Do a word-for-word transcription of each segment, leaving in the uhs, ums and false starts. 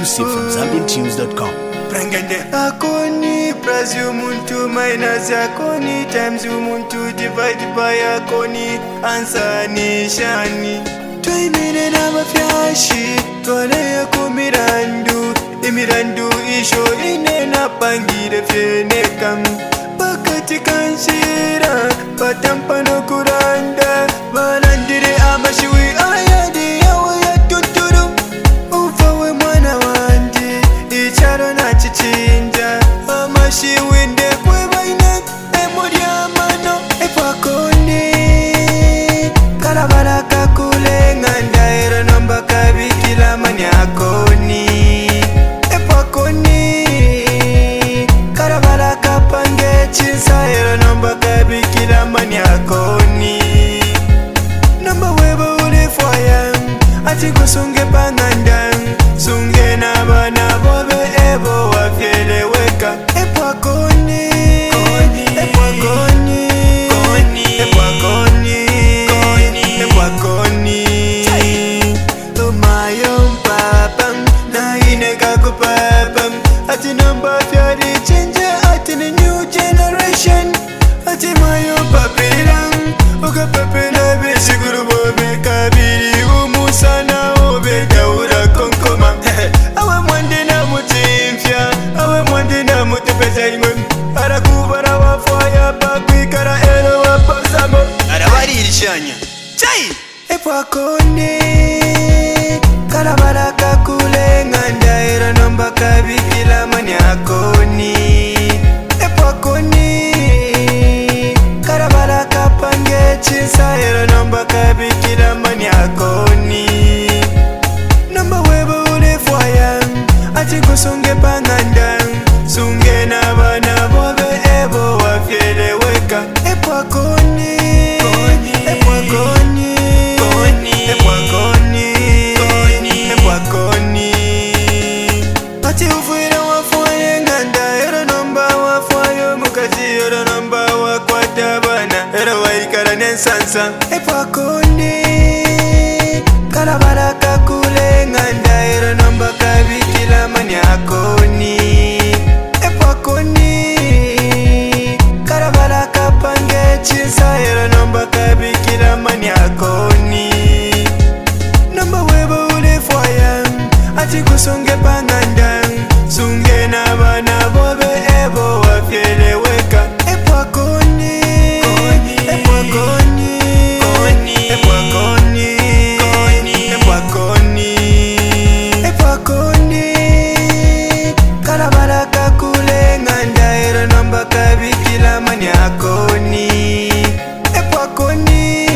Exclusive from Zambian Tunes dot com. Prangende akoni plus umuntu minus akoni times umuntu divide by akoni answer ni shani twaimire n'abafyashi twale kumirandu imirandu isho ine napangire fyenekam bakati kanshira batampano kuranda balandire amashiwi ayadi yawe yatuturu ufawe mwana wanje icharo na chichinja amashiwi ndekwe baina emuryamano epakoni karabara kakulenga ndaero nomba kabikila manyakoni epakoni karabara kapange chinsaero nomba kabikila manyakoni nomba webo ulifwaya ati kusunge pangandang sunge na bana bobe ebo wafyeleweka epakoni epakoni epakoni epakoni tumayo mpapam na ineka kupapam ati nomba fyari chenja ati ni new generation ati mayo papiram uka papela besiguru bobe kabiri umusana obe daura konkoma awe mwande na mutimfya awe mwande na mutepeza imwe arakubara wafaya bakwikara ero wapasamo arabaririshanya chai epakone karabara kakulenga ndaero nomba kabikila manyakoni epakoni karabara kapange chinsaero nomba kabikila manyakoni nomba webo ulifwaya ati kusunge pangandang sunge na bana bobe ebo wafyeleweka epakoni epakoni epakoni epakoni ati ufuira wafwaye nganda ero nomba wafwayo mukazi ero nomba wakwata bana ero waikara nensansa epakoni karabara kakulenga ndaero nomba kabikila manyakoni epakoni karabara kapange chinsaero nomba kabikila manyakoni nomba webo ulifwaya ati kusunge pangandang sunge na bana bobe ebo wafyeleweka epakoni epakoni epakoni epakoni epakoni karabara kakulenga ndaero nomba kabikila manyakoni epakoni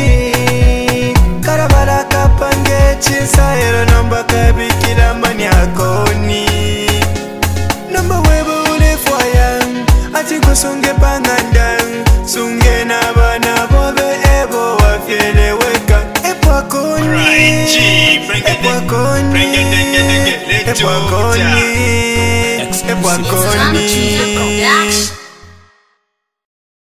karabara kapange chinsaero nomba kabikila manyakoni nomba webo ulifwaya ati kusunge pangandang sunge na bana bobe ebo wafyeleweka epakoni epakoni epakoni epakoni